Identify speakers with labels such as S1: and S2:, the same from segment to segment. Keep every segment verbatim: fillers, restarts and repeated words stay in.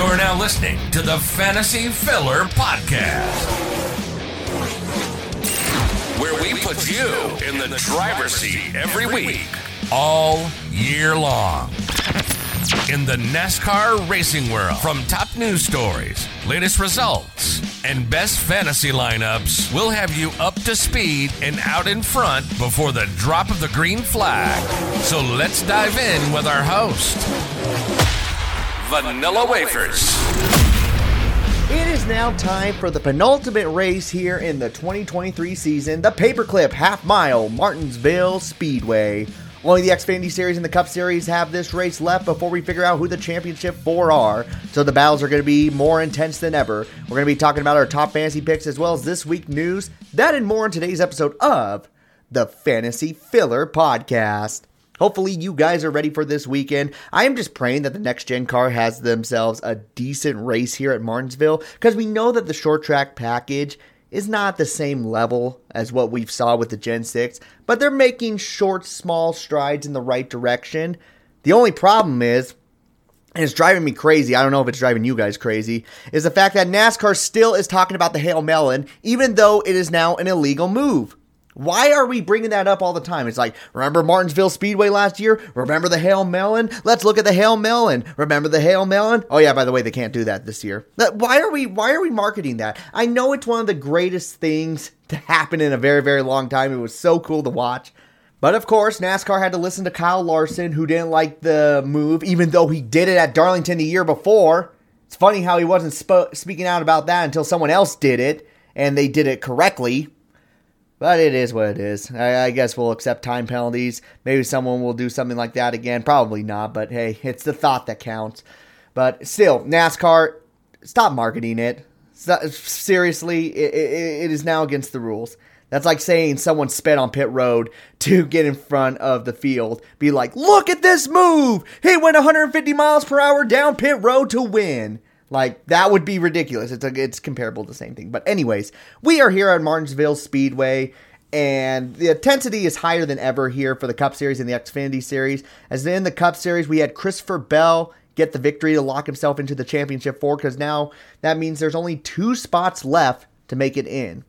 S1: You're now listening to the Fantasy Filler Podcast, where we put you in the driver's seat every week, all year long. In the NASCAR racing world, from top news stories, latest results, and best fantasy lineups, we'll have you up to speed and out in front before the drop of the green flag. So let's dive in with our host, Vanilla Wafers.
S2: It is now time for the penultimate race here in the twenty twenty-three season, the Paperclip Half Mile Martinsville Speedway. Only the Xfinity Series and the Cup Series have this race left before we figure out who the championship four are. So the battles are going to be more intense than ever. We're going to be talking about our top fantasy picks as well as this week news. That and more in today's episode of the Fantasy Filler Podcast. Hopefully you guys are ready for this weekend. I am just praying that the next gen car has themselves a decent race here at Martinsville, because we know that the short track package is not the same level as what we've saw with the Gen six, but they're making short, small strides in the right direction. The only problem is, and it's driving me crazy, I don't know if it's driving you guys crazy, is the fact that NASCAR still is talking about the Hail Melon, even though it is now an illegal move. Why are we bringing that up all the time? It's like, remember Martinsville Speedway last year? Remember the Hail Melon? Let's look at the Hail Melon. Remember the Hail Melon? Oh yeah, by the way, they can't do that this year. Why are we why are we marketing that? I know it's one of the greatest things to happen in a very, very long time. It was so cool to watch. But of course, NASCAR had to listen to Kyle Larson, who didn't like the move, even though he did it at Darlington the year before. It's funny how he wasn't sp- speaking out about that until someone else did it, and they did it correctly. But it is what it is. I, I guess we'll accept time penalties. Maybe someone will do something like that again. Probably not, but hey, it's the thought that counts. But still, NASCAR, stop marketing it. Seriously, it, it, it is now against the rules. That's like saying someone sped on pit road to get in front of the field. Be like, look at this move! He went one hundred fifty miles per hour down pit road to win. Like, that would be ridiculous. It's a, it's comparable to the same thing. But anyways, we are here at Martinsville Speedway, and the intensity is higher than ever here for the Cup Series and the Xfinity Series. As in the Cup Series, we had Christopher Bell get the victory to lock himself into the championship four, because now that means there's only two spots left to make it in.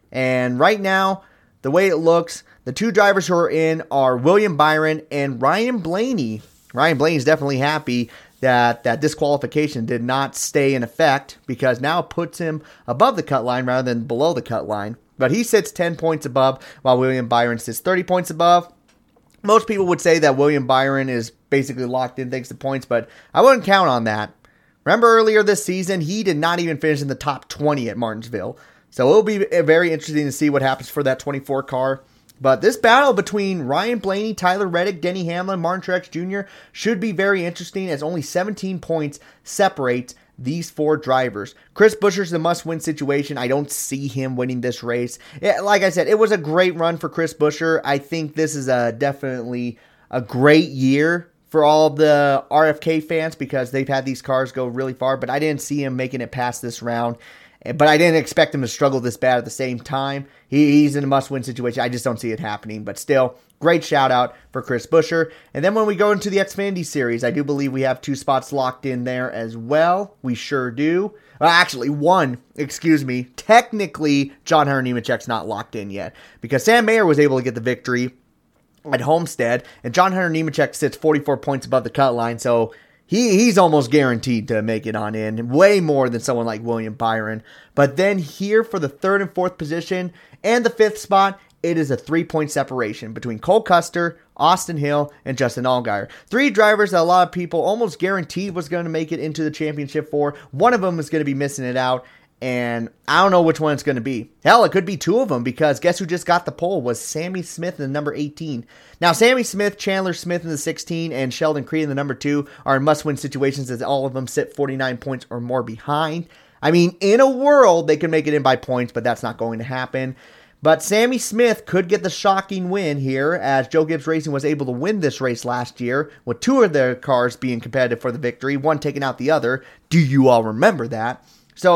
S2: And right now, the way it looks, the two drivers who are in are William Byron and Ryan Blaney. Ryan Blaney is definitely happy that that disqualification did not stay in effect, because now it puts him above the cut line rather than below the cut line. But he sits ten points above, while William Byron sits thirty points above. Most people would say that William Byron is basically locked in thanks to points, but I wouldn't count on that. Remember earlier this season, he did not even finish in the top twenty at Martinsville. So it'll be very interesting to see what happens for that twenty-four car. But this battle between Ryan Blaney, Tyler Reddick, Denny Hamlin, Martin Truex Junior should be very interesting, as only seventeen points separate these four drivers. Chris Buescher's the must-win situation. I don't see him winning this race. It, like I said, it was a great run for Chris Buescher. I think this is a, definitely a great year for all the R F K fans, because they've had these cars go really far, but I didn't see him making it past this round. But I didn't expect him to struggle this bad at the same time. He, he's in a must-win situation. I just don't see it happening. But still, great shout-out for Chris Buescher. And then when we go into the Xfinity Series, I do believe we have two spots locked in there as well. We sure do. Well, actually, one, excuse me. Technically, John Hunter Nemechek's not locked in yet, because Sam Mayer was able to get the victory at Homestead, and John Hunter Nemechek sits forty-four points above the cut line, so He he's almost guaranteed to make it on in, way more than someone like William Byron. But then here for the third and fourth position and the fifth spot, it is a three-point separation between Cole Custer, Austin Hill, and Justin Allgaier. Three drivers that a lot of people almost guaranteed was going to make it into the championship four. One of them is going to be missing it out, and I don't know which one it's going to be. Hell, it could be two of them, because guess who just got the pole was Sammy Smith in the number eighteen. Now, Sammy Smith, Chandler Smith in the sixteen, and Sheldon Creed in the number two are in must-win situations, as all of them sit forty-nine points or more behind. I mean, in a world, they could make it in by points, but that's not going to happen. But Sammy Smith could get the shocking win here, as Joe Gibbs Racing was able to win this race last year, with two of their cars being competitive for the victory, one taking out the other. Do you all remember that? So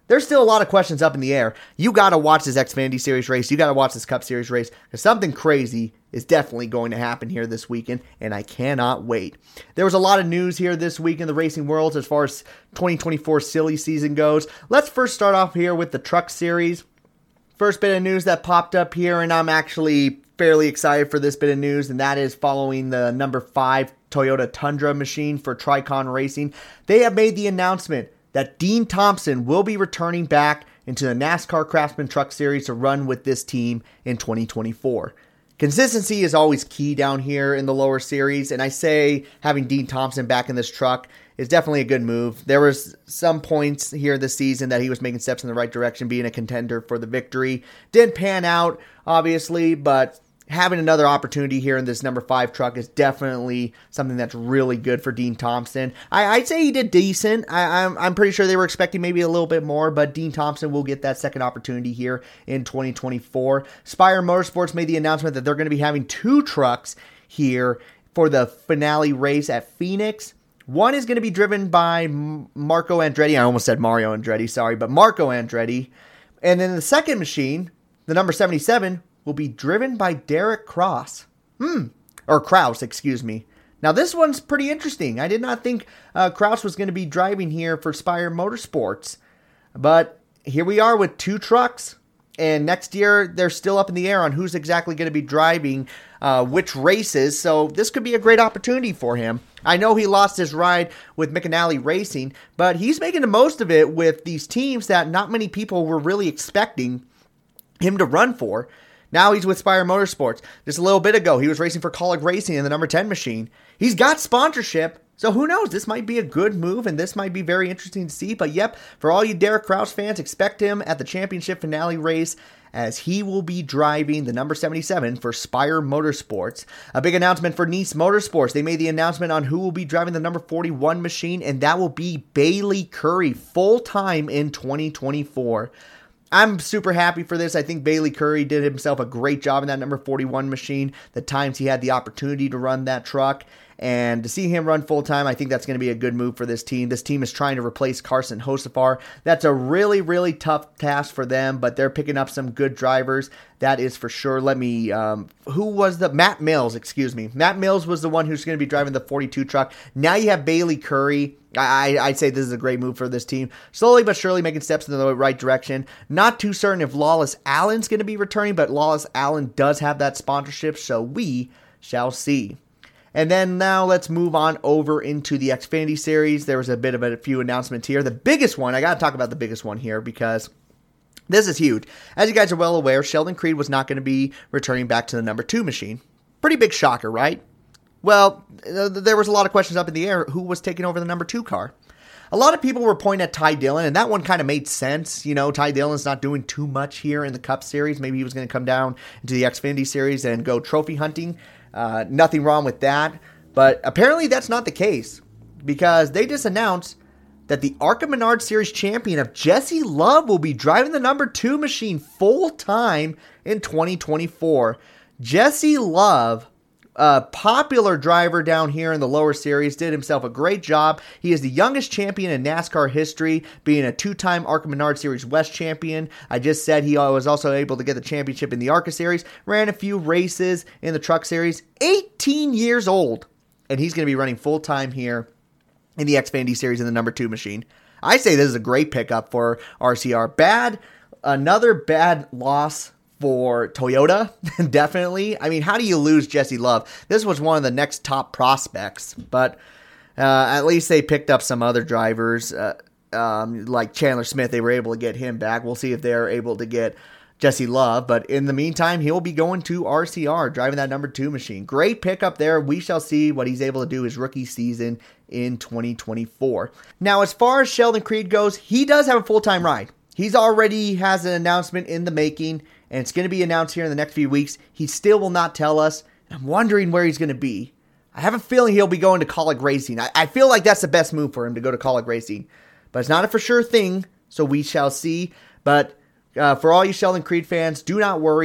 S2: there's still a lot of questions up in the air. You got to watch this Xfinity Series race. You got to watch this Cup Series race, because something crazy is definitely going to happen here this weekend, and I cannot wait. There was a lot of news here this week in the racing world as far as twenty twenty-four silly season goes. Let's first start off here with the Truck Series. First bit of news that popped up here, and I'm actually fairly excited for this bit of news, and that is following the number five Toyota Tundra machine for Tricon Racing. They have made the announcement that Dean Thompson will be returning back into the NASCAR Craftsman Truck Series to run with this team in twenty twenty-four. Consistency is always key down here in the lower series, and I say having Dean Thompson back in this truck is definitely a good move. There was some points here this season that he was making steps in the right direction, being a contender for the victory. Didn't pan out, obviously, but having another opportunity here in this number five truck is definitely something that's really good for Dean Thompson. I, I'd say he did decent. I, I'm, I'm pretty sure they were expecting maybe a little bit more, but Dean Thompson will get that second opportunity here in twenty twenty-four. Spire Motorsports made the announcement that they're going to be having two trucks here for the finale race at Phoenix. One is going to be driven by Marco Andretti. I almost said Mario Andretti, sorry, but Marco Andretti. And then the second machine, the number seventy-seven, will be driven by Derek Cross. Hmm. Or Kraus, excuse me. Now, this one's pretty interesting. I did not think uh, Kraus was going to be driving here for Spire Motorsports. But here we are with two trucks. And next year, they're still up in the air on who's exactly going to be driving uh, which races. So this could be a great opportunity for him. I know he lost his ride with McAnally Racing, but he's making the most of it with these teams that not many people were really expecting him to run for. Now he's with Spire Motorsports. Just a little bit ago, he was racing for Kaulig Racing in the number ten machine. He's got sponsorship, so who knows? This might be a good move, and this might be very interesting to see. But yep, for all you Derek Kraus fans, expect him at the championship finale race, as he will be driving the number seventy-seven for Spire Motorsports. A big announcement for Niece Motorsports. They made the announcement on who will be driving the number forty-one machine, and that will be Bailey Curry, full-time in twenty twenty-four. I'm super happy for this. I think Bailey Curry did himself a great job in that number forty-one machine, the times he had the opportunity to run that truck. And to see him run full-time, I think that's going to be a good move for this team. This team is trying to replace Carson Hocevar. That's a really, really tough task for them, but they're picking up some good drivers. That is for sure. Let me, um, who was the, Matt Mills, excuse me. Matt Mills was the one who's going to be driving the forty-two truck. Now you have Bailey Curry. I, I'd say this is a great move for this team. Slowly but surely making steps in the right direction. Not too certain if Lawless Allen's going to be returning, but Lawless Allen does have that sponsorship, so we shall see. And then now let's move on over into the Xfinity Series. There was a bit of a few announcements here. The biggest one, I got to talk about the biggest one here because this is huge. As you guys are well aware, Sheldon Creed was not going to be returning back to the number two machine. Pretty big shocker, right? Well, there was a lot of questions up in the air. Who was taking over the number two car? A lot of people were pointing at Ty Dillon, and that one kind of made sense. You know, Ty Dillon's not doing too much here in the Cup Series. Maybe he was going to come down into the Xfinity Series and go trophy hunting. Uh, nothing wrong with that. But apparently that's not the case, because they just announced that the ARCA Menard Series champion of Jesse Love will be driving the number two machine full-time in twenty twenty-four. Jesse Love, a popular driver down here in the lower series, did himself a great job. He is the youngest champion in NASCAR history, being a two-time ARCA Menard Series West champion. I just said he was also able to get the championship in the ARCA Series, ran a few races in the Truck Series, eighteen years old, and he's going to be running full-time here in the Xfinity Series in the number two machine. I say this is a great pickup for R C R. Bad, another bad loss for Toyota, definitely. I mean, how do you lose Jesse Love? This was one of the next top prospects, but uh, at least they picked up some other drivers, uh, um, like Chandler Smith. They were able to get him back. We'll see if they're able to get Jesse Love, but in the meantime, he'll be going to R C R, driving that number two machine. Great pickup there. We shall see what he's able to do his rookie season in twenty twenty-four. Now, as far as Sheldon Creed goes, he does have a full-time ride. He's already has an announcement in the making, and it's going to be announced here in the next few weeks. He still will not tell us. I'm wondering where he's going to be. I have a feeling he'll be going to Kaulig Racing. I, I feel like that's the best move for him, to go to Kaulig Racing. But it's not a for sure thing, so we shall see. But uh, for all you Sheldon Creed fans, do not worry.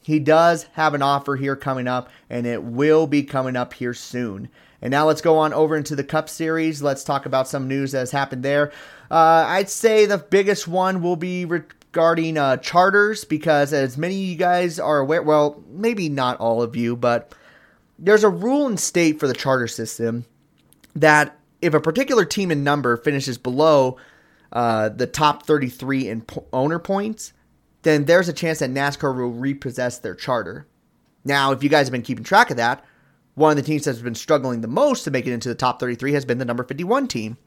S2: he does have an offer here coming up, and it will be coming up here soon. And now let's go on over into the Cup Series. Let's talk about some news that has happened there. Uh, I'd say the biggest one will be regarding uh, charters, because as many of you guys are aware, well, maybe not all of you, but there's a rule in state for the charter system that if a particular team in number finishes below uh, the top thirty-three in po- owner points, then there's a chance that NASCAR will repossess their charter. Now, if you guys have been keeping track of that, one of the teams that's been struggling the most to make it into the top thirty-three has been the number fifty-one team.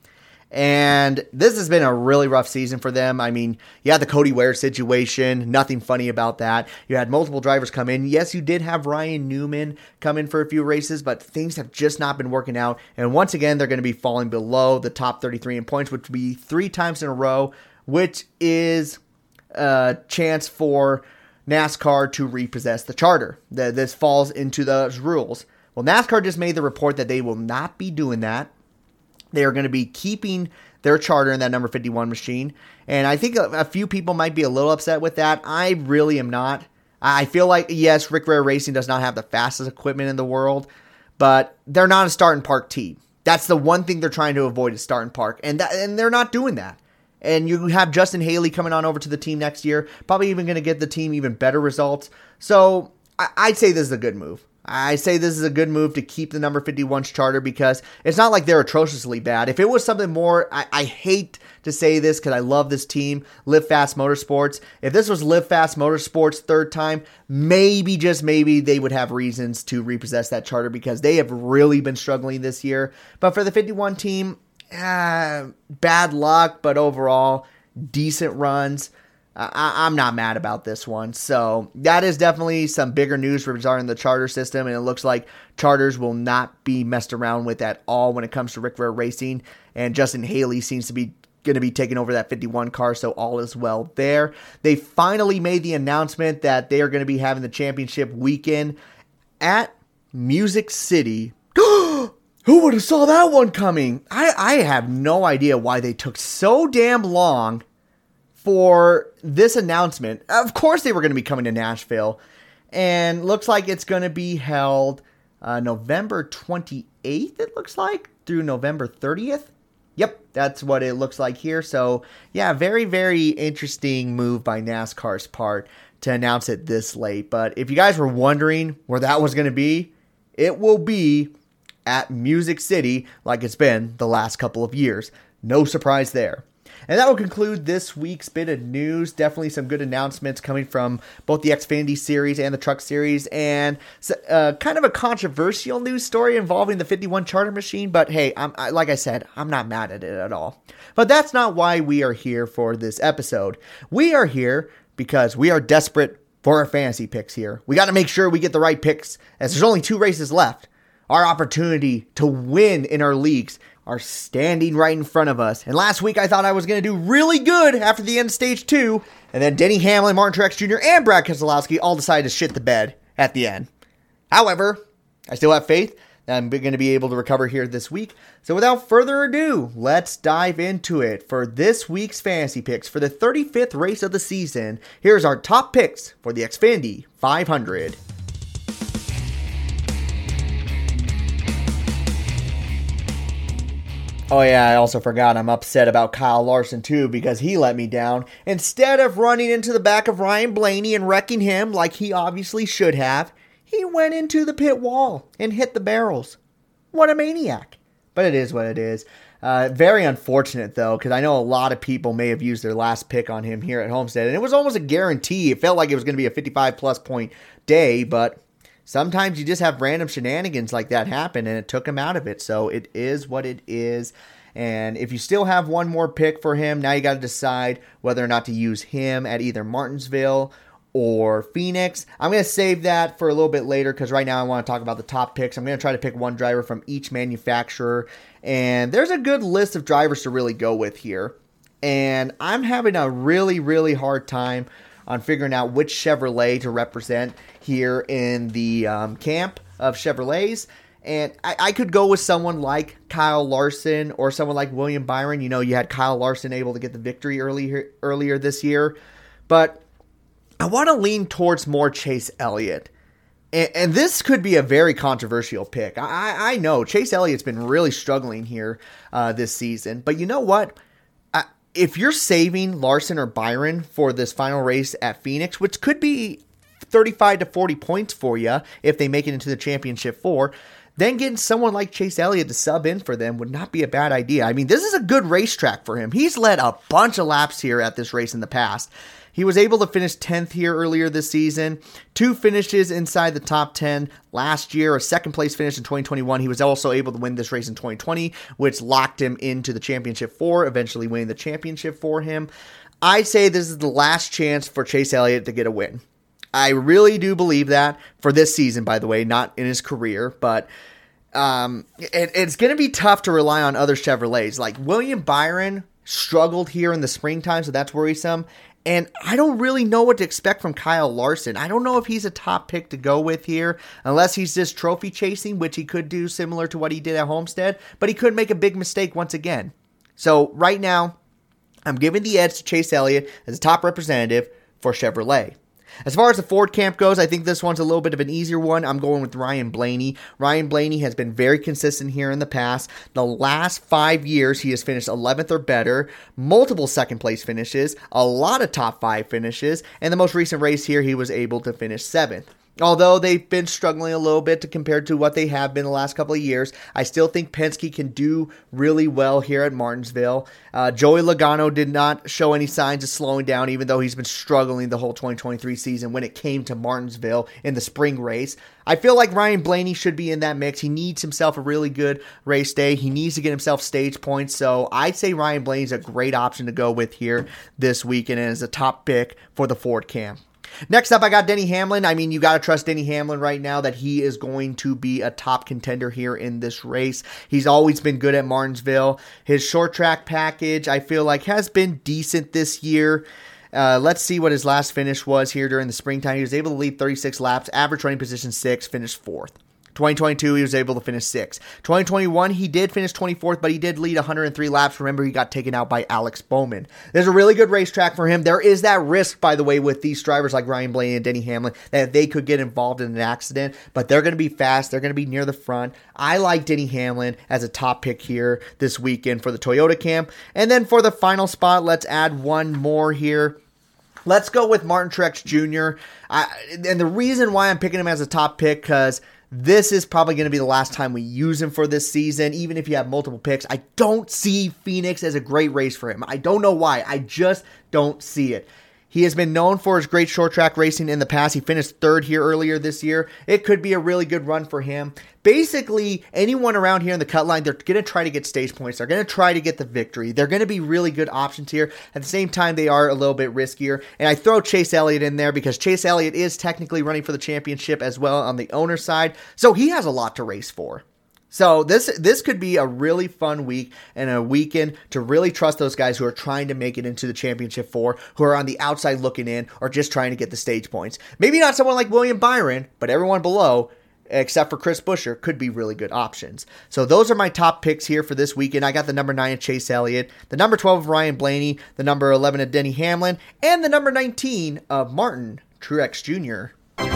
S2: And this has been a really rough season for them. I mean, you had the Cody Ware situation, nothing funny about that. You had multiple drivers come in. Yes, you did have Ryan Newman come in for a few races, but things have just not been working out. And once again, they're going to be falling below the top thirty-three in points, which would be three times in a row, which is a chance for NASCAR to repossess the charter. This falls into those rules. Well, NASCAR just made the report that they will not be doing that. They are going to be keeping their charter in that number fifty-one machine. And I think a, a few people might be a little upset with that. I really am not. I feel like, yes, Rick Rare Racing does not have the fastest equipment in the world, but they're not a start and park team. That's the one thing they're trying to avoid, is start and park. And, that, and they're not doing that. And you have Justin Haley coming on over to the team next year, probably even going to get the team even better results. So I, I'd say this is a good move. I say this is a good move to keep the number fifty-one's charter, because it's not like they're atrociously bad. If it was something more, I, I hate to say this because I love this team, Live Fast Motorsports. If this was Live Fast Motorsports' third time, maybe, just maybe, they would have reasons to repossess that charter, because they have really been struggling this year. But for the fifty-one team, uh, bad luck, but overall, decent runs. I, I'm not mad about this one. So that is definitely some bigger news regarding the charter system, and it looks like charters will not be messed around with at all when it comes to Rick Rare Racing, and Justin Haley seems to be going to be taking over that fifty-one car, so all is well there. They finally made the announcement that they are going to be having the championship weekend at Music City. Who would have saw that one coming? I, I have no idea why they took so damn long for this announcement. Of course they were going to be coming to Nashville, and looks like it's going to be held uh, November twenty-eighth, it looks like, through November thirtieth. Yep, that's what it looks like here. So yeah, very, very interesting move by NASCAR's part to announce it this late. But if you guys were wondering where that was going to be, it will be at Music City, like it's been the last couple of years. No surprise there. And that will conclude this week's bit of news. Definitely some good announcements coming from both the Xfinity Series and the Truck Series. And uh, kind of a controversial news story involving the fifty-one charter machine. But hey, I'm, I, like I said, I'm not mad at it at all. But that's not why we are here for this episode. We are here because we are desperate for our fantasy picks here. We got to make sure we get the right picks, as there's only two races left. Our opportunity to win in our leagues are standing right in front of us. And last week I thought I was going to do really good after the end of stage two. And then Denny Hamlin, Martin Truex Junior, and Brad Keselowski all decided to shit the bed at the end. However, I still have faith that I'm going to be able to recover here this week. So without further ado, let's dive into it. For this week's fantasy picks for the thirty-fifth race of the season, here's our top picks for the Xfinity five hundred. Oh yeah, I also forgot I'm upset about Kyle Larson too, because he let me down. Instead of running into the back of Ryan Blaney and wrecking him like he obviously should have, he went into the pit wall and hit the barrels. What a maniac. But it is what it is. Uh, very unfortunate though, because I know a lot of people may have used their last pick on him here at Homestead, and it was almost a guarantee. It felt like it was going to be a fifty-five plus point day, but sometimes you just have random shenanigans like that happen, and it took him out of it. So it is what it is. And if you still have one more pick for him, now you got to decide whether or not to use him at either Martinsville or Phoenix. I'm going to save that for a little bit later, because right now I want to talk about the top picks. I'm going to try to pick one driver from each manufacturer. And there's a good list of drivers to really go with here. And I'm having a really, really hard time on figuring out which Chevrolet to represent here in the um, camp of Chevrolets. And I, I could go with someone like Kyle Larson or someone like William Byron. You know, you had Kyle Larson able to get the victory early, earlier this year. But I want to lean towards more Chase Elliott. And, and this could be a very controversial pick. I, I know Chase Elliott's been really struggling here uh, this season. But you know what? I, if you're saving Larson or Byron for this final race at Phoenix, which could be thirty-five to forty points for you if they make it into the championship four, then getting someone like Chase Elliott to sub in for them would not be a bad idea. I mean, this is a good racetrack for him. He's led a bunch of laps here at this race in the past. He was able to finish tenth here earlier this season. Two finishes inside the top ten last year. A second place finish in twenty twenty-one. He was also able to win this race in twenty twenty, which locked him into the championship four, eventually winning the championship for him. I say this is the last chance for Chase Elliott to get a win. I really do believe that for this season, by the way, not in his career, but um, it, it's going to be tough to rely on other Chevrolets. Like William Byron struggled here in the springtime, so that's worrisome. And I don't really know what to expect from Kyle Larson. I don't know if he's a top pick to go with here, unless he's just trophy chasing, which he could do similar to what he did at Homestead, but he could make a big mistake once again. So right now, I'm giving the edge to Chase Elliott as a top representative for Chevrolet. As far as the Ford camp goes, I think this one's a little bit of an easier one. I'm going with Ryan Blaney. Ryan Blaney has been very consistent here in the past. The last five years, he has finished eleventh or better, multiple second place finishes, a lot of top five finishes, and the most recent race here, he was able to finish seventh. Although they've been struggling a little bit to compared to what they have been the last couple of years, I still think Penske can do really well here at Martinsville. Uh, Joey Logano did not show any signs of slowing down, even though he's been struggling the whole twenty twenty-three season when it came to Martinsville in the spring race. I feel like Ryan Blaney should be in that mix. He needs himself a really good race day. He needs to get himself stage points. So I'd say Ryan Blaney's a great option to go with here this weekend and is a top pick for the Ford camp. Next up, I got Denny Hamlin. I mean, you got to trust Denny Hamlin right now that he is going to be a top contender here in this race. He's always been good at Martinsville. His short track package, I feel like, has been decent this year. Uh, let's see what his last finish was here during the springtime. He was able to lead thirty-six laps, average running position six, finished fourth. twenty twenty-two, he was able to finish sixth. twenty twenty-one, he did finish twenty-fourth, but he did lead one hundred three laps. Remember, he got taken out by Alex Bowman. There's a really good racetrack for him. There is that risk, by the way, with these drivers like Ryan Blaney and Denny Hamlin, that they could get involved in an accident, but they're going to be fast. They're going to be near the front. I like Denny Hamlin as a top pick here this weekend for the Toyota camp. And then for the final spot, let's add one more here. Let's go with Martin Truex Junior I, and the reason why I'm picking him as a top pick, because this is probably going to be the last time we use him for this season, even if you have multiple picks. I don't see Phoenix as a great race for him. I don't know why. I just don't see it. He has been known for his great short track racing in the past. He finished third here earlier this year. It could be a really good run for him. Basically, anyone around here in the cut line, they're going to try to get stage points. They're going to try to get the victory. They're going to be really good options here. At the same time, they are a little bit riskier. And I throw Chase Elliott in there because Chase Elliott is technically running for the championship as well on the owner's side. So he has a lot to race for. So this this could be a really fun week and a weekend to really trust those guys who are trying to make it into the championship four, who are on the outside looking in or just trying to get the stage points. Maybe not someone like William Byron, but everyone below, except for Chris Buescher, could be really good options. So those are my top picks here for this weekend. I got the number nine of Chase Elliott, the number twelve of Ryan Blaney, the number eleven of Denny Hamlin, and the number nineteen of Martin Truex Junior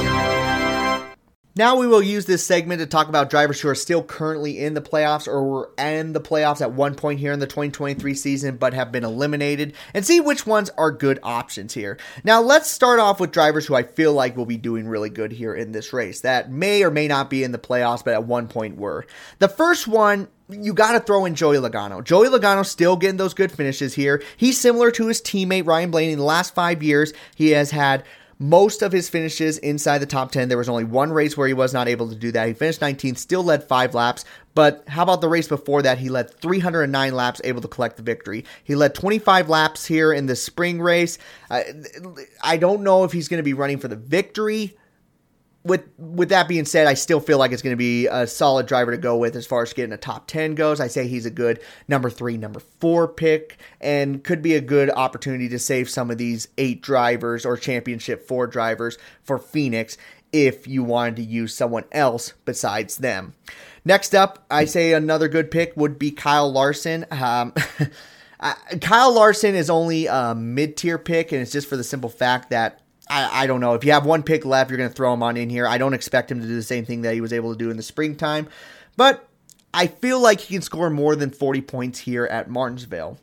S2: Now we will use this segment to talk about drivers who are still currently in the playoffs or were in the playoffs at one point here in the twenty twenty-three season but have been eliminated, and see which ones are good options here. Now let's start off with drivers who I feel like will be doing really good here in this race that may or may not be in the playoffs but at one point were. The first one, you got to throw in Joey Logano. Joey Logano still getting those good finishes here. He's similar to his teammate Ryan Blaney. In the last five years, he has had most of his finishes inside the top ten. There was only one race where he was not able to do that. He finished nineteenth, still led five laps. But how about the race before that? He led three hundred nine laps, able to collect the victory. He led twenty-five laps here in the spring race. Uh, I don't know if he's going to be running for the victory. With with that being said, I still feel like it's going to be a solid driver to go with as far as getting a top ten goes. I say he's a good number three, number four pick, and could be a good opportunity to save some of these eight drivers or championship four drivers for Phoenix if you wanted to use someone else besides them. Next up, I say another good pick would be Kyle Larson. Um, Kyle Larson is only a mid-tier pick, and it's just for the simple fact that I, I don't know. If you have one pick left, you're going to throw him on in here. I don't expect him to do the same thing that he was able to do in the springtime. But I feel like he can score more than forty points here at Martinsville.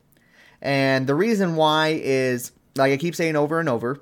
S2: And the reason why is, like I keep saying over and over,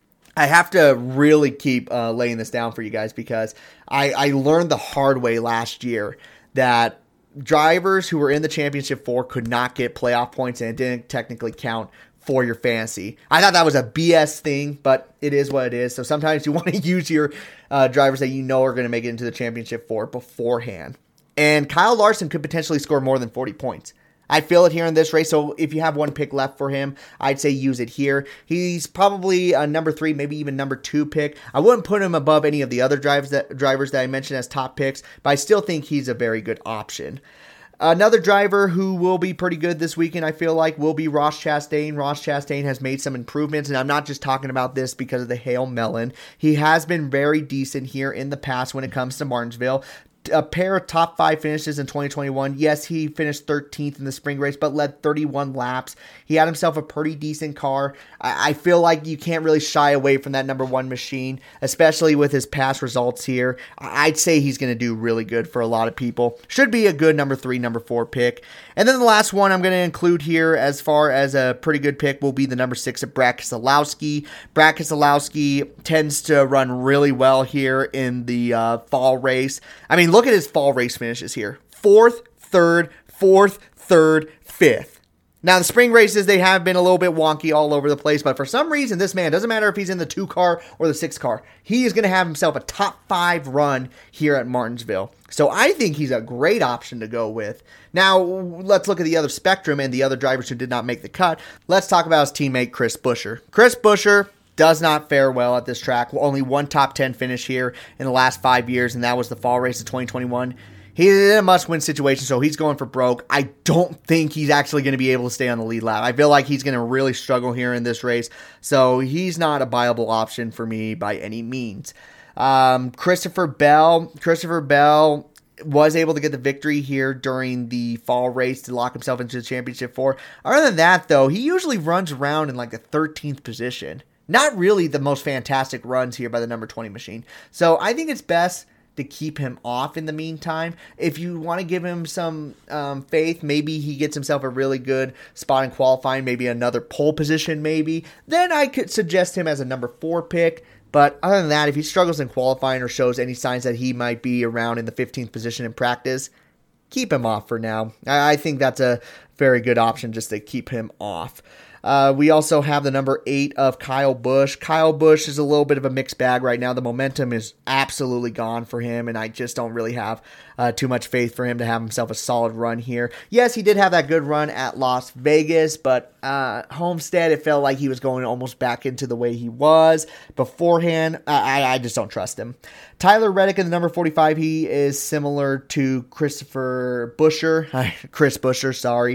S2: I have to really keep uh, laying this down for you guys because I, I learned the hard way last year that drivers who were in the championship four could not get playoff points and it didn't technically count for your fantasy. I thought that was a B S thing, but it is what it is. So sometimes you want to use your uh, drivers that you know are going to make it into the championship four beforehand. And Kyle Larson could potentially score more than forty points. I feel it here in this race, so if you have one pick left for him, I'd say use it here. He's probably a number three, maybe even number two pick. I wouldn't put him above any of the other drivers that, drivers that I mentioned as top picks, but I still think he's a very good option. Another driver who will be pretty good this weekend, I feel like, will be Ross Chastain. Ross Chastain has made some improvements, and I'm not just talking about this because of the Hail Melon. He has been very decent here in the past when it comes to Martinsville. A pair of top five finishes in twenty twenty-one. Yes, he finished thirteenth in the spring race, but led thirty-one laps. He had himself a pretty decent car. I, I feel like you can't really shy away from that number one machine, especially with his past results here. I'd say he's going to do really good for a lot of people. Should be a good number three, number four pick. And then the last one I'm going to include here as far as a pretty good pick will be the number six of Brad Keselowski. Brad Keselowski tends to run really well here in the uh, fall race. I mean, look at his fall race finishes here. Fourth, third, fourth, third, fifth. Now, the spring races, they have been a little bit wonky all over the place, but for some reason, this man, doesn't matter if he's in the two car or the six car, he is going to have himself a top five run here at Martinsville. So I think he's a great option to go with. Now, let's look at the other spectrum and the other drivers who did not make the cut. Let's talk about his teammate, Chris Buescher. Chris Buescher does not fare well at this track. Only one top ten finish here in the last five years, and that was the fall race of twenty twenty-one. He's in a must-win situation, so he's going for broke. I don't think he's actually going to be able to stay on the lead lap. I feel like he's going to really struggle here in this race, so he's not a viable option for me by any means. Um, Christopher Bell. Christopher Bell was able to get the victory here during the fall race to lock himself into the championship four. Other than that, though, he usually runs around in like the thirteenth position. Not really the most fantastic runs here by the number twenty machine. So I think it's best to keep him off in the meantime. If you want to give him some um, faith, maybe he gets himself a really good spot in qualifying, maybe another pole position maybe, then I could suggest him as a number four pick. But other than that, if he struggles in qualifying or shows any signs that he might be around in the fifteenth position in practice, keep him off for now. I think that's a very good option just to keep him off. Uh, we also have the number eight of Kyle Busch. Kyle Busch is a little bit of a mixed bag right now. The momentum is absolutely gone for him, and I just don't really have uh, too much faith for him to have himself a solid run here. Yes, he did have that good run at Las Vegas, but uh, Homestead, it felt like he was going almost back into the way he was beforehand. I, I just don't trust him. Tyler Reddick in the number forty-five, he is similar to Christopher Buescher. Chris Buescher, sorry.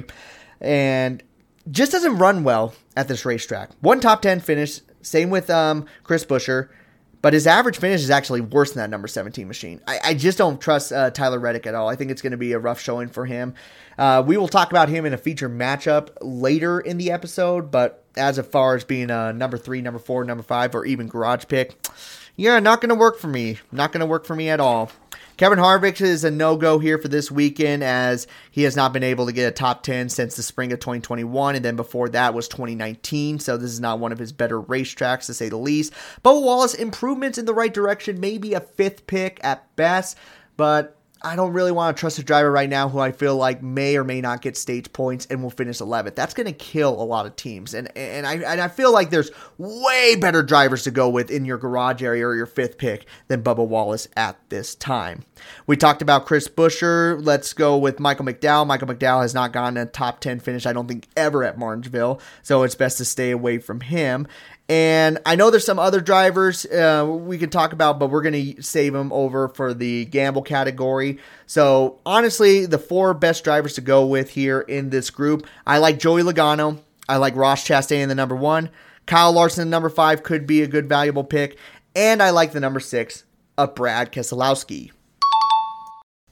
S2: And just doesn't run well at this racetrack. One top ten finish, same with um, Chris Buescher, but his average finish is actually worse than that number seventeen machine. I, I just don't trust uh, Tyler Reddick at all. I think it's going to be a rough showing for him. Uh, we will talk about him in a feature matchup later in the episode, but as far as being a number three, number four, number five, or even garage pick, yeah, not going to work for me. Not going to work for me at all. Kevin Harvick is a no-go here for this weekend as he has not been able to get a top ten since the spring of twenty twenty-one, and then before that was twenty nineteen, so this is not one of his better racetracks to say the least. Bubba Wallace, improvements in the right direction, maybe a fifth pick at best, but I don't really want to trust a driver right now who I feel like may or may not get stage points and will finish eleventh. That's going to kill a lot of teams. And and I and I feel like there's way better drivers to go with in your garage area or your fifth pick than Bubba Wallace at this time. We talked about Chris Buescher. Let's go with Michael McDowell. Michael McDowell has not gotten a top ten finish, I don't think, ever at Martinsville. So it's best to stay away from him. And I know there's some other drivers uh, we can talk about, but we're going to save them over for the gamble category. So honestly, the four best drivers to go with here in this group, I like Joey Logano. I like Ross Chastain in the number one. Kyle Larson in the number five could be a good valuable pick. And I like the number six of Brad Keselowski.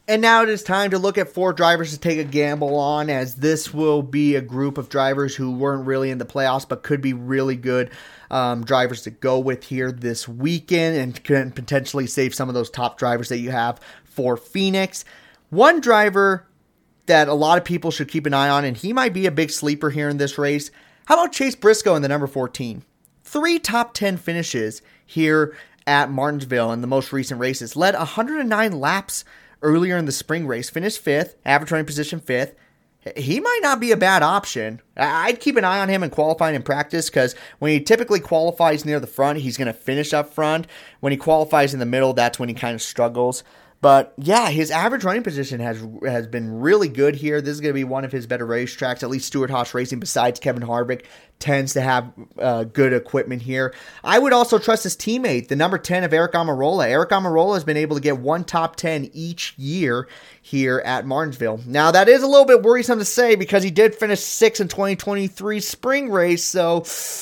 S2: And now it is time to look at four drivers to take a gamble on, as this will be a group of drivers who weren't really in the playoffs but could be really good um, drivers to go with here this weekend and can potentially save some of those top drivers that you have for Phoenix. One driver that a lot of people should keep an eye on, and he might be a big sleeper here in this race. How about Chase Briscoe in the number fourteen? Three top ten finishes here at Martinsville in the most recent races. Led one hundred nine laps earlier in the spring race, finished fifth, average running position fifth. He might not be a bad option. I'd keep an eye on him in qualifying and practice, because when he typically qualifies near the front, he's going to finish up front. When he qualifies in the middle, that's when he kind of struggles. But yeah, his average running position has has been really good here. This is going to be one of his better racetracks. At least Stewart-Haas Racing, besides Kevin Harvick, tends to have uh, good equipment here. I would also trust his teammate, the number ten of Aric Almirola. Aric Almirola has been able to get one top ten each year here at Martinsville. Now, that is a little bit worrisome to say, because he did finish sixth in twenty twenty-three spring race, so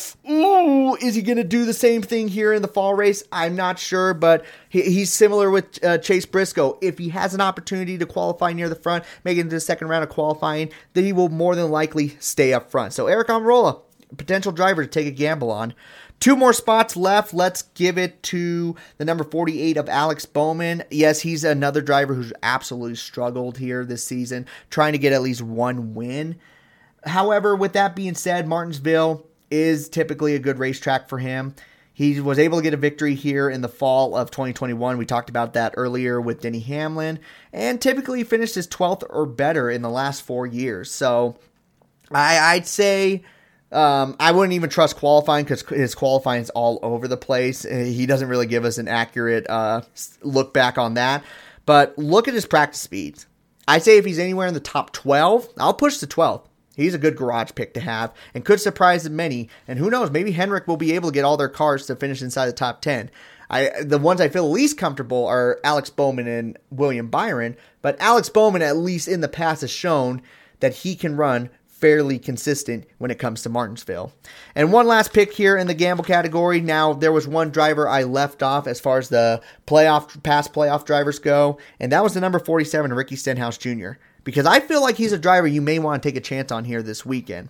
S2: ooh, is he going to do the same thing here in the fall race? I'm not sure, but he, he's similar with uh, Chase Briscoe. If he has an opportunity to qualify near the front, make it into the second round of qualifying, then he will more than likely stay up front. So Aric Almirola, potential driver to take a gamble on. Two more spots left. Let's give it to the number forty-eight of Alex Bowman. Yes, he's another driver who's absolutely struggled here this season, trying to get at least one win. However, with that being said, Martinsville is typically a good racetrack for him. He was able to get a victory here in the fall of twenty twenty-one. We talked about that earlier with Denny Hamlin, and typically finished his twelfth or better in the last four years. So I, I'd say um, I wouldn't even trust qualifying, because his qualifying is all over the place. He doesn't really give us an accurate uh, look back on that. But look at his practice speeds. I'd say if he's anywhere in the top twelve, I'll push to twelve. He's a good garage pick to have and could surprise many. And who knows, maybe Hendrick will be able to get all their cars to finish inside the top ten. I, the ones I feel least comfortable are Alex Bowman and William Byron. But Alex Bowman, at least in the past, has shown that he can run fairly consistent when it comes to Martinsville. And one last pick here in the gamble category. Now, there was one driver I left off as far as the playoff past playoff drivers go, and that was the number forty-seven, Ricky Stenhouse Junior Because I feel like he's a driver you may want to take a chance on here this weekend.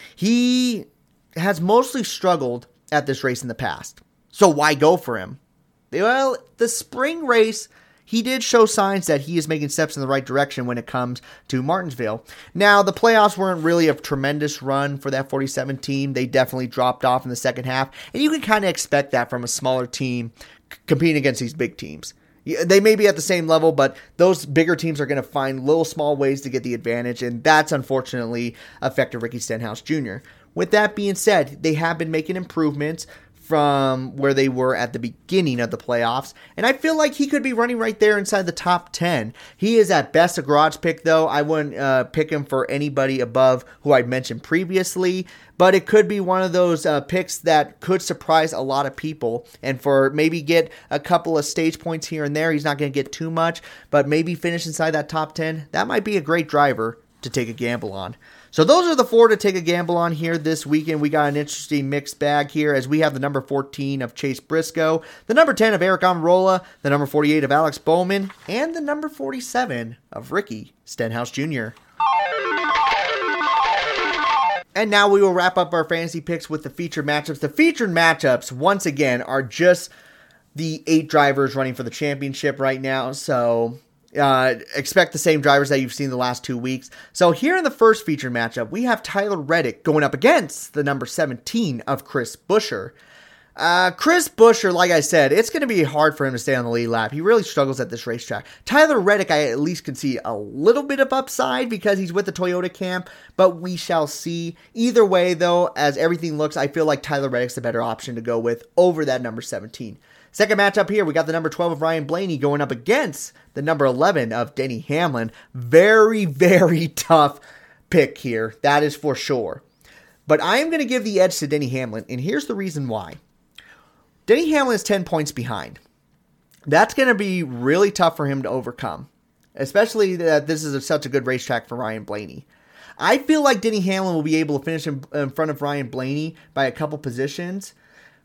S2: He has mostly struggled at this race in the past, so why go for him? Well, the spring race, he did show signs that he is making steps in the right direction when it comes to Martinsville. Now, the playoffs weren't really a tremendous run for that forty-seven team. They definitely dropped off in the second half, and you can kind of expect that from a smaller team c- competing against these big teams. They may be at the same level, but those bigger teams are going to find little small ways to get the advantage, and that's unfortunately affected Ricky Stenhouse Junior With that being said, they have been making improvements from where they were at the beginning of the playoffs, and I feel like he could be running right there inside the top ten. He is at best a garage pick, though. I wouldn't uh, pick him for anybody above who I'd mentioned previously, but it could be one of those uh, picks that could surprise a lot of people, and for maybe get a couple of stage points here and there. He's not going to get too much, but maybe finish inside that top ten. That might be a great driver to take a gamble on. So those are the four to take a gamble on here this weekend. We got an interesting mixed bag here, as we have the number fourteen of Chase Briscoe, the number ten of Aric Almirola, the number forty-eight of Alex Bowman, and the number forty-seven of Ricky Stenhouse Junior And now we will wrap up our fantasy picks with the featured matchups. The featured matchups, once again, are just the eight drivers running for the championship right now. So Uh, expect the same drivers that you've seen the last two weeks. So here in the first featured matchup, we have Tyler Reddick going up against the number seventeen of Chris Buescher. Uh, Chris Buescher, like I said, it's going to be hard for him to stay on the lead lap. He really struggles at this racetrack. Tyler Reddick, I at least can see a little bit of upside because he's with the Toyota camp, but we shall see. Either way, though, as everything looks, I feel like Tyler Reddick's the better option to go with over that number seventeen. Second matchup here, we got the number twelve of Ryan Blaney going up against the number eleven of Denny Hamlin. Very, very tough pick here. That is for sure. But I am going to give the edge to Denny Hamlin, and here's the reason why. Denny Hamlin is ten points behind. That's going to be really tough for him to overcome, especially that this is a, such a good racetrack for Ryan Blaney. I feel like Denny Hamlin will be able to finish in, in front of Ryan Blaney by a couple positions,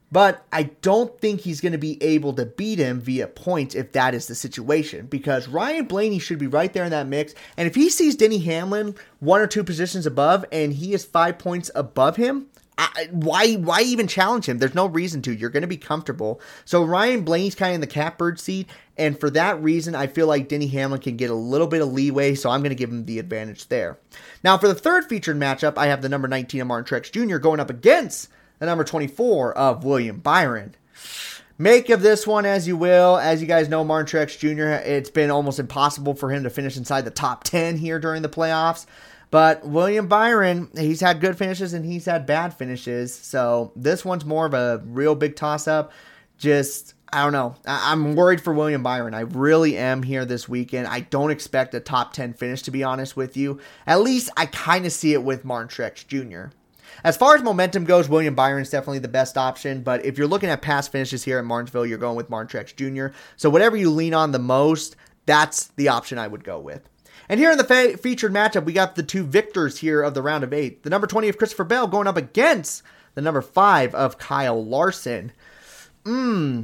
S2: But I don't think he's going to be able to beat him via points if that is the situation, because Ryan Blaney should be right there in that mix. And if he sees Denny Hamlin one or two positions above and he is five points above him, I, why why even challenge him? There's no reason to. You're going to be comfortable. So Ryan Blaney's kind of in the catbird seat, and for that reason, I feel like Denny Hamlin can get a little bit of leeway, so I'm going to give him the advantage there. Now, for the third featured matchup, I have the number nineteen of Martin Truex Junior going up against the number twenty-four of William Byron. Make of this one as you will. As you guys know, Martin Truex Junior, it's been almost impossible for him to finish inside the top ten here during the playoffs. But William Byron, he's had good finishes and he's had bad finishes. So this one's more of a real big toss-up. Just, I don't know. I- I'm worried for William Byron. I really am here this weekend. I don't expect a top ten finish, to be honest with you. At least I kind of see it with Martin Truex Junior As far as momentum goes, William Byron is definitely the best option. But if you're looking at past finishes here at Martinsville, you're going with Martin Truex Junior So whatever you lean on the most, that's the option I would go with. And here in the fe- featured matchup, we got the two victors here of the round of eight. The number twenty of Christopher Bell going up against the number five of Kyle Larson. Mmm.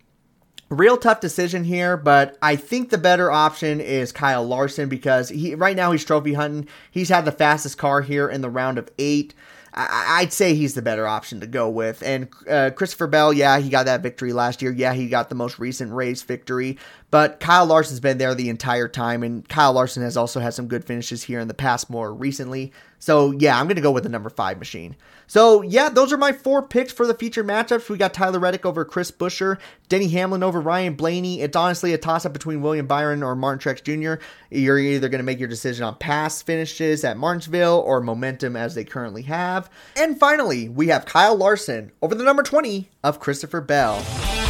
S2: Real tough decision here, but I think the better option is Kyle Larson because he right now he's trophy hunting. He's had the fastest car here in the round of eight. I, I'd say he's the better option to go with. And uh, Christopher Bell, yeah, he got that victory last year. Yeah, he got the most recent race victory. But Kyle Larson's been there the entire time, and Kyle Larson has also had some good finishes here in the past more recently. So, yeah, I'm going to go with the number five machine. So, yeah, those are my four picks for the featured matchups. We got Tyler Reddick over Chris Buescher, Denny Hamlin over Ryan Blaney. It's honestly a toss-up between William Byron or Martin Truex Junior You're either going to make your decision on past finishes at Martinsville or momentum as they currently have. And finally, we have Kyle Larson over the number twenty of Christopher Bell.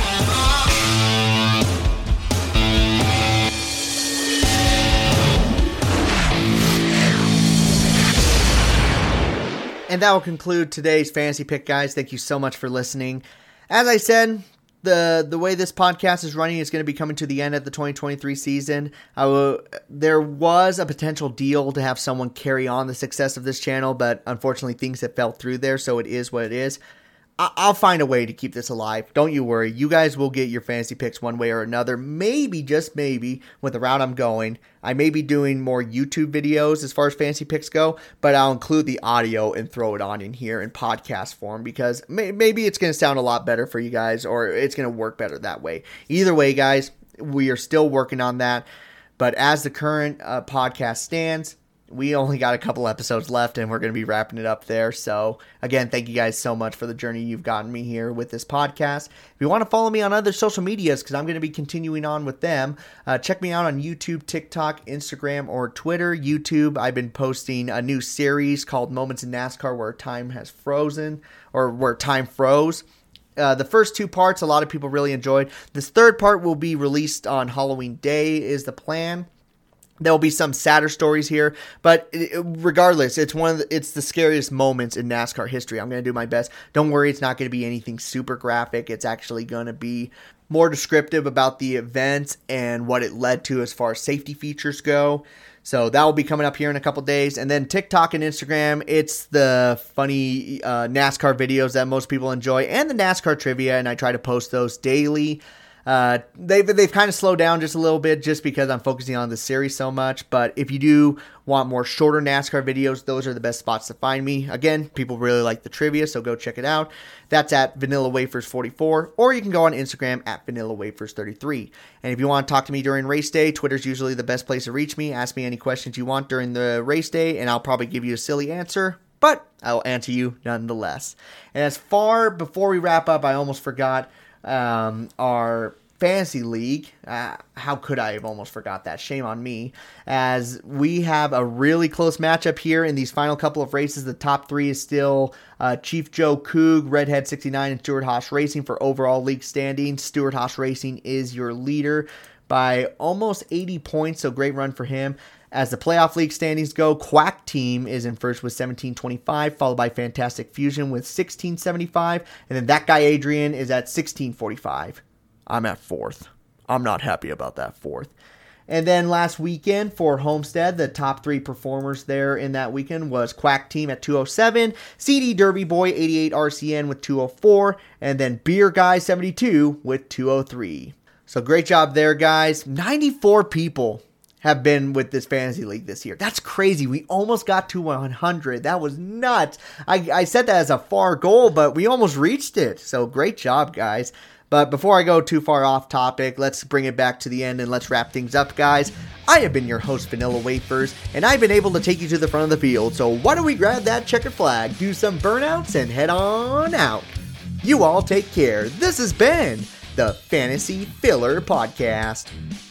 S2: And that will conclude today's fantasy pick, guys. Thank you so much for listening. As I said, the the way this podcast is running is going to be coming to the end of the twenty twenty-three season. I will, there was a potential deal to have someone carry on the success of this channel, but unfortunately things have fell through there, so it is what it is. I'll find a way to keep this alive. Don't you worry. You guys will get your fantasy picks one way or another. Maybe, just maybe, with the route I'm going, I may be doing more YouTube videos as far as fantasy picks go, but I'll include the audio and throw it on in here in podcast form because may- maybe it's going to sound a lot better for you guys or it's going to work better that way. Either way, guys, we are still working on that. But as the current uh, podcast stands, we only got a couple episodes left and we're going to be wrapping it up there. So again, thank you guys so much for the journey you've gotten me here with this podcast. If you want to follow me on other social medias, because I'm going to be continuing on with them, uh, check me out on YouTube, TikTok, Instagram, or Twitter. YouTube, I've been posting a new series called Moments in NASCAR where time has frozen or where time froze. Uh, the first two parts, a lot of people really enjoyed. This third part will be released on Halloween Day is the plan. There'll be some sadder stories here, but regardless, it's one of the, it's the scariest moments in NASCAR history. I'm going to do my best. Don't worry, it's not going to be anything super graphic. It's actually going to be more descriptive about the event and what it led to as far as safety features go. So that will be coming up here in a couple days. And then TikTok and Instagram, it's the funny uh, NASCAR videos that most people enjoy and the NASCAR trivia, and I try to post those daily. Uh, they've, they've kind of slowed down just a little bit just because I'm focusing on the series so much. But if you do want more shorter NASCAR videos, those are the best spots to find me. Again, people really like the trivia, so go check it out. That's at Vanilla Wafers forty-four, or you can go on Instagram at Vanilla Wafers thirty-three. And if you want to talk to me during race day, Twitter's usually the best place to reach me. Ask me any questions you want during the race day, and I'll probably give you a silly answer, but I'll answer you nonetheless. And as far before we wrap up, I almost forgot um, our fantasy league. Uh, how could I have almost forgot that? Shame on me. As we have a really close matchup here in these final couple of races. The top three is still uh, Chief Joe Coog, Redhead sixty-nine, and Stewart Haas Racing for overall league standings. Stewart Haas Racing is your leader by almost eighty points, so great run for him. As the playoff league standings go, Quack Team is in first with seventeen twenty-five, followed by Fantastic Fusion with sixteen seventy-five, and then that guy Adrian is at sixteen forty-five. I'm at fourth. I'm not happy about that fourth. And then last weekend for Homestead, the top three performers there in that weekend was Quack Team at two oh seven, C D Derby Boy eighty-eight R C N with two oh four, and then Beer Guy seventy-two with two oh three. So great job there, guys. ninety-four people have been with this fantasy league this year. That's crazy. We almost got to one hundred. That was nuts. I, I set that as a far goal, but we almost reached it. So great job, guys. But before I go too far off topic, let's bring it back to the end and let's wrap things up, guys. I have been your host, Vanilla Wafers, and I've been able to take you to the front of the field. So why don't we grab that checkered flag, do some burnouts, and head on out. You all take care. This has been the Fantasy Filler Podcast.